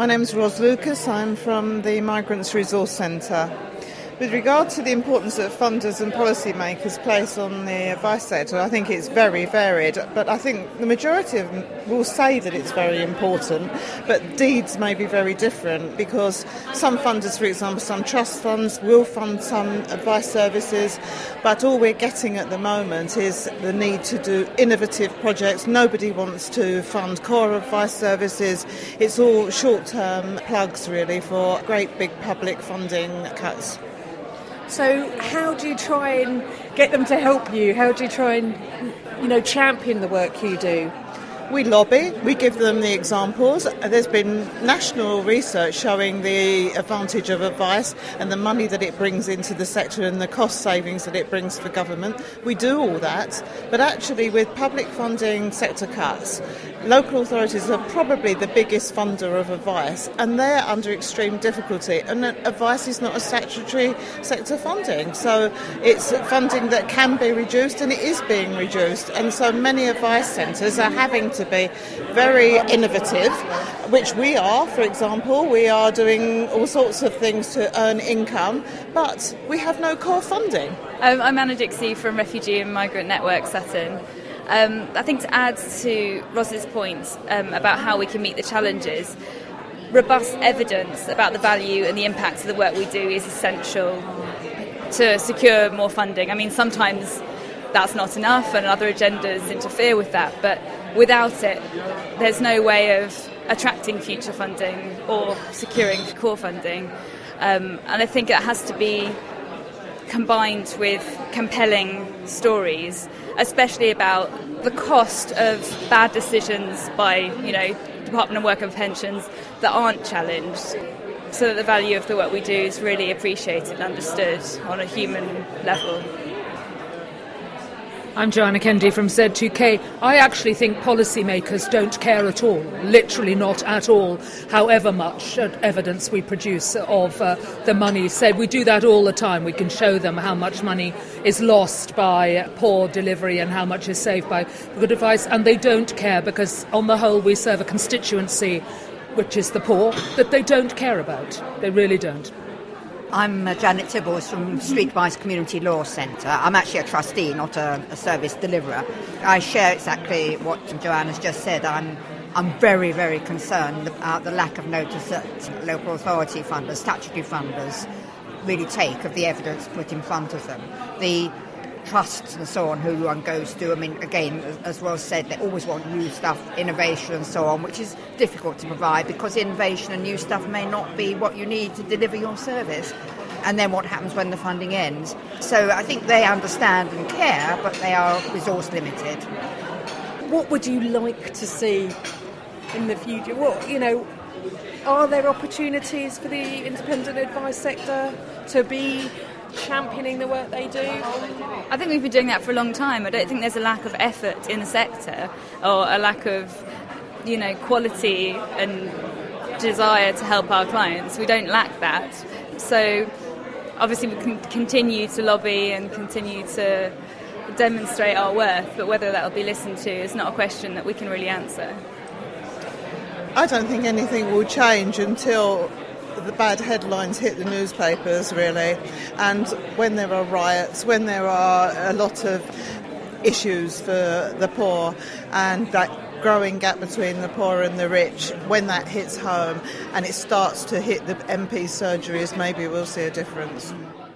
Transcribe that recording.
My name is Ros Lucas. I'm from the Migrants Resource Centre. With regard to the importance that funders and policymakers place on the advice sector, I think it's very varied, but I think the majority of them will say that it's very important, but deeds may be very different because some funders, for example, some trust funds will fund some advice services, but all we're getting at the moment is the need to do innovative projects. Nobody wants to fund core advice services. It's all short-term plugs, really, for great big public funding cuts. So how do you try and get them to help you? How do you try and, champion the work you do? We lobby, we give them the examples. There's been national research showing the advantage of advice and the money that it brings into the sector and the cost savings that it brings for government. We do all that, but actually with public funding sector cuts, local authorities are probably the biggest funder of advice, and they're under extreme difficulty. And advice is not a statutory sector funding, so it's funding that can be reduced, and it is being reduced. And so many advice centres are having to be very innovative, which we are. For example, we are doing all sorts of things to earn income, but we have no core funding. I'm Anna Dixie from Refugee and Migrant Network Sutton. I think to add to Ros's point about how we can meet the challenges, robust evidence about the value and the impact of the work we do is essential to secure more funding. I mean, sometimes that's not enough and other agendas interfere with that, but without it, there's no way of attracting future funding or securing core funding. And I think it has to be combined with compelling stories, especially about the cost of bad decisions by, Department of Work and Pensions that aren't challenged, so that the value of the work we do is really appreciated and understood on a human level. I'm Joanna Kennedy from Z2K. I actually think policymakers don't care at all, literally not at all, however much evidence we produce of the money saved. We do that all the time. We can show them how much money is lost by poor delivery and how much is saved by good advice, and they don't care because, on the whole, we serve a constituency, which is the poor, that they don't care about. They really don't. I'm Janet Tibbles from Streetwise Community Law Centre. I'm actually a trustee, not a service deliverer. I share exactly what Joanne has just said. I'm very, very concerned about the lack of notice that local authority funders, statutory funders, really take of the evidence put in front of them. The trusts and so on who one goes to, I mean, again, as Ross said, they always want new stuff, innovation and so on, which is difficult to provide because innovation and new stuff may not be what you need to deliver your service. And then what happens when the funding ends? So I think they understand and care, but they are resource limited. What would you like to see in the future? Are there opportunities for the independent advice sector to be championing the work they do? I think we've been doing that for a long time. I don't think there's a lack of effort in the sector or a lack of, quality and desire to help our clients. We don't lack that. So obviously we can continue to lobby and continue to demonstrate our worth, but whether that will be listened to is not a question that we can really answer. I don't think anything will change until the bad headlines hit the newspapers, really, and when there are riots, when there are a lot of issues for the poor and that growing gap between the poor and the rich, when that hits home and it starts to hit the MP surgeries, maybe we'll see a difference.